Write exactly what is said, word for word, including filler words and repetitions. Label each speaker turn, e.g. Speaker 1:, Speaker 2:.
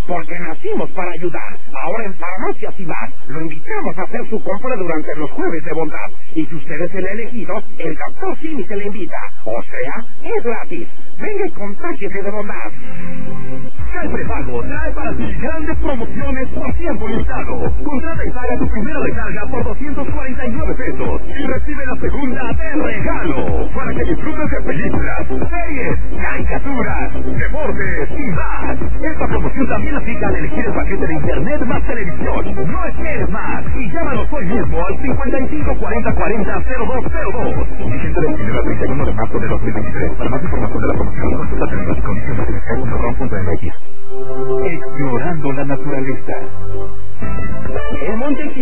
Speaker 1: porque nacimos para ayudar. Ahora en Farmacias Imar lo invitamos a hacer su compra durante los jueves de bondad. Y si usted es el elegido, el doctor Simi se le invita. O sea, es gratis. Venga y contágiese de bondad.
Speaker 2: El prepago trae para ti grandes promociones por tiempo limitado. Contrata y paga tu primera recarga por doscientos cuarenta y nueve pesos y recibe la segunda de regalo para que disfrutes de películas, series, caricaturas, deportes y más. Esta promoción también aplica al elegir el paquete de internet más televisión. No esperes más y llámanos hoy mismo al cincuenta y cinco cuarenta cuarenta cero dos cero dos. Vigente del primero al treinta y uno de marzo de dos mil veintitrés. Para más información de la promoción, consulta términos y condiciones en sky punto rom punto m x. Explorando la naturaleza. El Monte